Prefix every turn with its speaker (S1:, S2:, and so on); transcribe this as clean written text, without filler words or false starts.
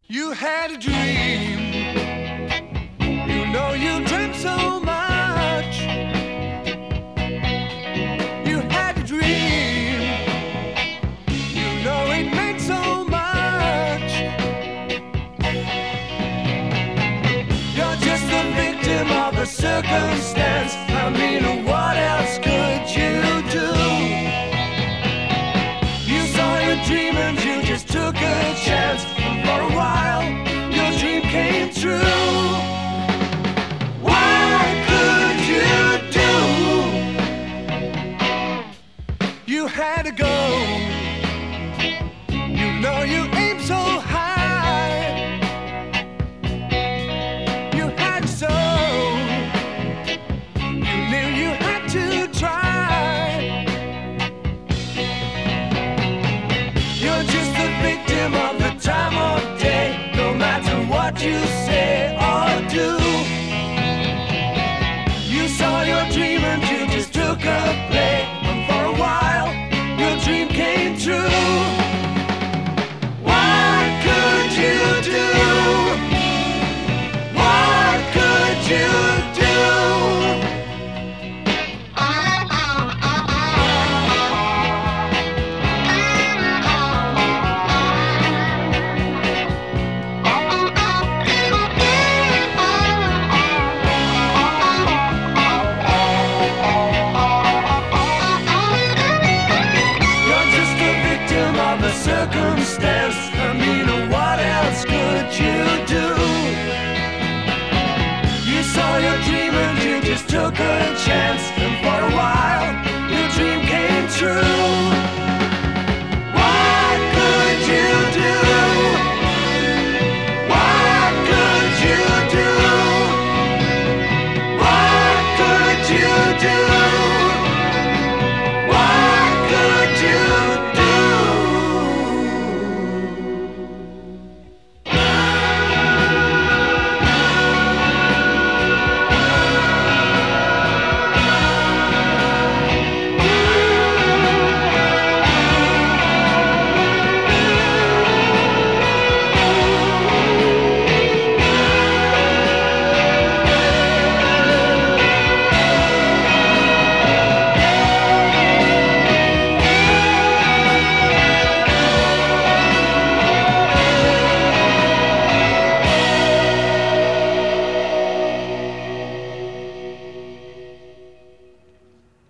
S1: You had a dream. You know you dreamt so much. You had a dream. You know it meant so much. You're just a victim of the circumstance. I mean, what else could you do? You saw your dream and you just took a chance. For a while, your dream came true. What could you do? You had to go. You know you aimed so high. You had to sow. You knew you had to try. You're just a victim of the time of day, no matter what you say or do. You saw your dream and you just took a play, and for a while your dream came true. What could you do? What could you do? Circumstance, I mean, what else could you do? You saw your dream and you just took a chance, and for a while your dream came true.